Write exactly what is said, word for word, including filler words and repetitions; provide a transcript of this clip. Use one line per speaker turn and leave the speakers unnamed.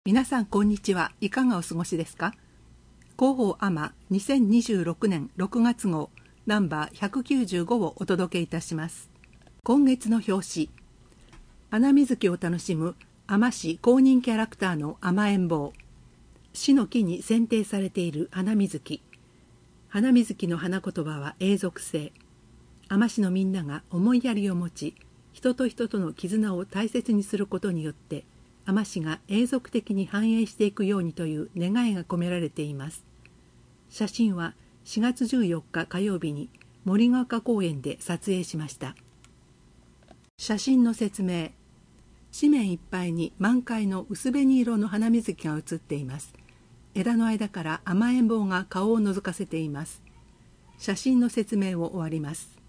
皆さんこんにちは。いかがお過ごしですか？広報アマにせんにじゅうろくねんろくがつ号ナンバーひゃくきゅうじゅうごをお届けいたします。今月の表紙、花水木を楽しむ海士公認キャラクターの甘えん坊。市の木に選定されている花水木。花水木の花言葉は永続性。海士のみんなが思いやりを持ち、人と人との絆を大切にすることによって海士が永続的に繁栄していくようにという願いが込められています。写真はしがつじゅうよっか火曜日に森ヶ丘公園で撮影しました。写真の説明。紙面いっぱいに満開の薄紅色の花水木が写っています。枝の間から甘えん坊が顔を覗かせています。写真の説明を終わります。